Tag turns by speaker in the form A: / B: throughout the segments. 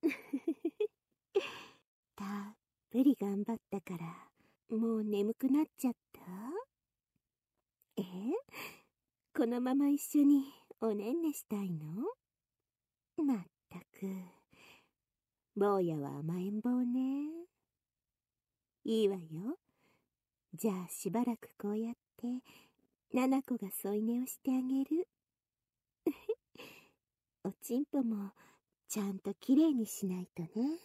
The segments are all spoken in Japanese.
A: たっぷり頑張ったから、もう眠くなっちゃった？このまま一緒におねんねしたいの？まったく、坊やは甘えん坊ね。いいわよ。じゃあしばらくこうやって、七子が添い寝をしてあげる。おちんぽもちゃんときれいにしないとね。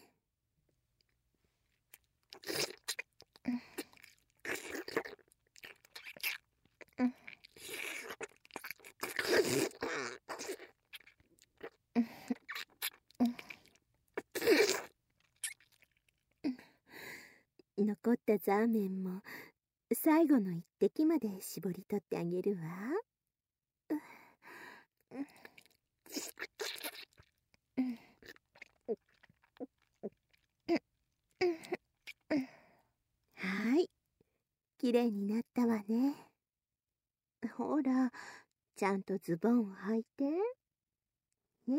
A: 残ったザーメンも最後の一滴まで絞り取ってあげるわ。はい、きれいになったわね。ほら、ちゃんとズボンを履いて。ね。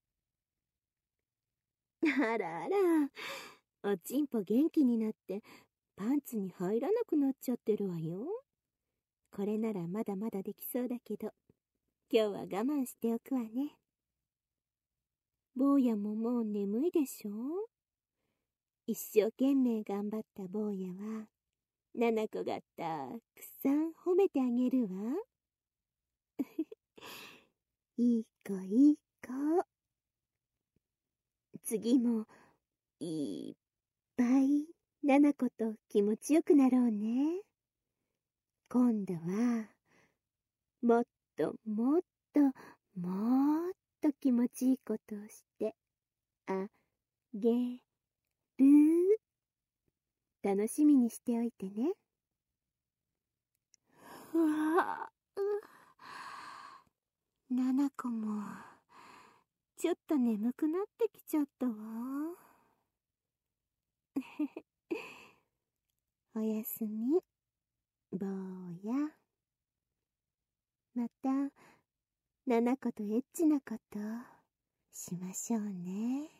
A: あらあら、おちんぽ元気になってパンツに入らなくなっちゃってるわよ。これならまだまだできそうだけど、今日は我慢しておくわね。坊やももう眠いでしょ？一生懸命頑張った坊やは、七子がたくさん褒めてあげるわ。いい子いい子。次もいっぱい七子と気持ちよくなろうね。今度はもっともっともっと気持ちいいことをしてあげる。楽しみにしておいてね。うわぁ、七子もちょっと眠くなってきちゃったわ。おやすみ、坊や。また七子とエッチなことしましょうね。